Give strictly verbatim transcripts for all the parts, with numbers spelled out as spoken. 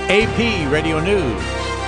A P Radio News.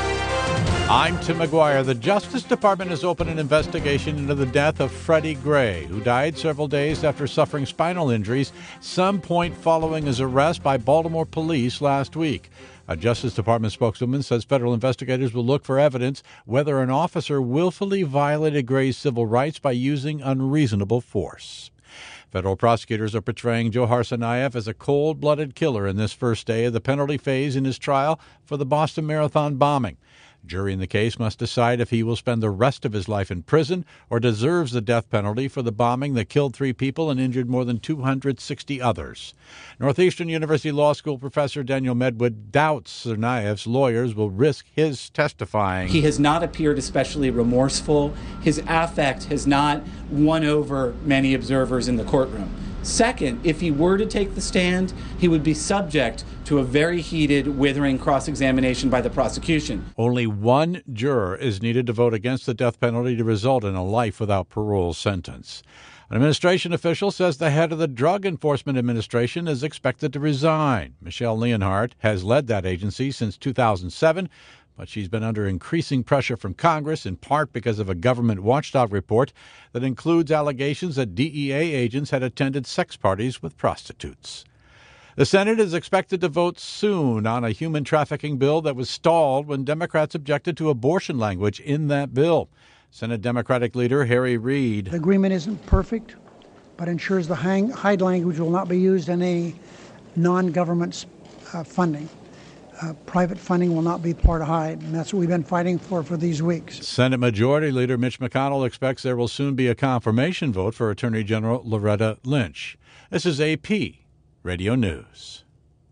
I'm Tim McGuire. The Justice Department has opened an investigation into the death of Freddie Gray, who died several days after suffering spinal injuries, some point following his arrest by Baltimore police last week. A Justice Department spokeswoman says federal investigators will look for evidence whether an officer willfully violated Gray's civil rights by using unreasonable force. Federal prosecutors are portraying Johar Tsarnaev as a cold-blooded killer in this first day of the penalty phase in his trial for the Boston Marathon bombing. Jury in the case must decide if he will spend the rest of his life in prison or deserves the death penalty for the bombing that killed three people and injured more than two hundred sixty others. Northeastern University Law School professor Daniel Medwood doubts Tsarnaev's lawyers will risk his testifying. He has not appeared especially remorseful. His affect has not won over many observers in the courtroom. Second, if he were to take the stand, he would be subject to a very heated, withering cross-examination by the prosecution. Only one juror is needed to vote against the death penalty to result in a life without parole sentence. An administration official says the head of the Drug Enforcement Administration is expected to resign. Michelle Leonhardt has led that agency since two thousand seven, but she's been under increasing pressure from Congress, in part because of a government watchdog report that includes allegations that D E A agents had attended sex parties with prostitutes. The Senate is expected to vote soon on a human trafficking bill that was stalled when Democrats objected to abortion language in that bill. Senate Democratic leader Harry Reid. The agreement isn't perfect, but ensures the Hyde language will not be used in any non-government uh, funding. Uh, private funding will not be part of Hyde, and that's what we've been fighting for for these weeks. Senate Majority Leader Mitch McConnell expects there will soon be a confirmation vote for Attorney General Loretta Lynch. This is A P Radio News.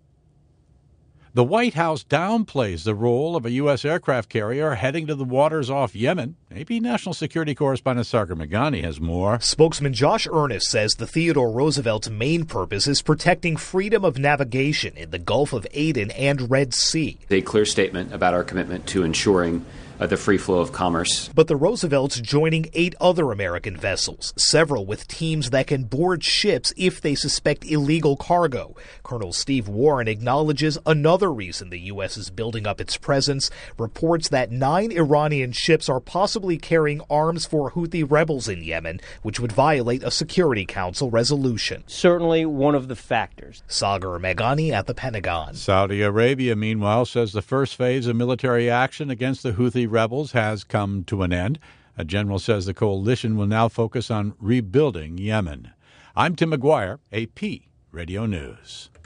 The White House downplays the role of a U S aircraft carrier heading to the waters off Yemen. A P National Security Correspondent Sagar Meghani has more. Spokesman Josh Earnest says the Theodore Roosevelt's main purpose is protecting freedom of navigation in the Gulf of Aden and Red Sea. A clear statement about our commitment to ensuring Uh, the free flow of commerce. But the Roosevelt's joining eight other American vessels, several with teams that can board ships if they suspect illegal cargo. Colonel Steve Warren acknowledges another reason the U S is building up its presence, reports that nine Iranian ships are possibly carrying arms for Houthi rebels in Yemen, which would violate a Security Council resolution. Certainly one of the factors. Sagar Meghani at the Pentagon. Saudi Arabia, meanwhile, says the first phase of military action against the Houthi rebels has come to an end. A general says the coalition will now focus on rebuilding Yemen. I'm Tim McGuire, A P Radio News.